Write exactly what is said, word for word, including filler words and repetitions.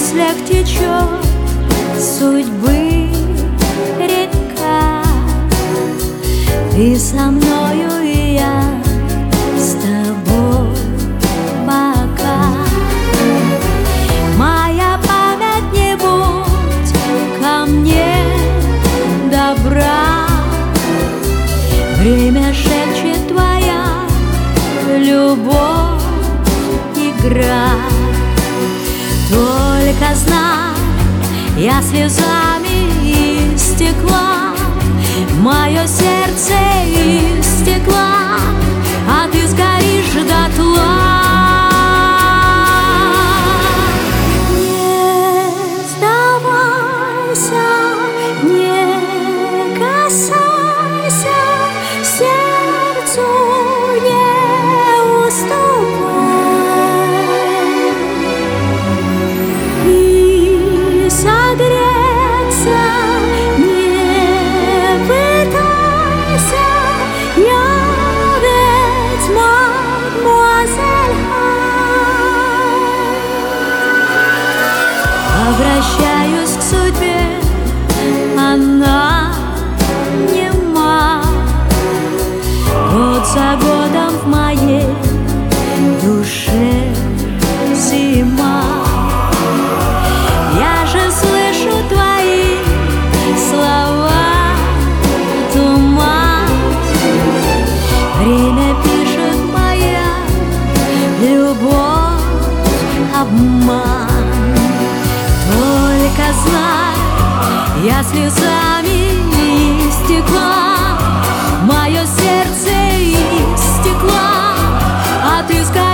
мыслях течет судьбы река. Ты со мною, и я с тобой пока. Моя память, не будь ко мне добра. Время шепчет, твоя любовь игра. Только знай, я слезами истекла, мое сердце из стекла, а ты сгоришь дотла. Не сдавайся, не касайся, сердцу не уступай. И согреться не пытайся, я ведь мадемуазель Хай. Обращаюсь к судьбе, она нема. Год за годом в моей душе зима. Я же слышу твои слова, туман. Время пишет, моя любовь обман. Только знай, я слезами истекла, мое сердце из стекла, а ты скажи.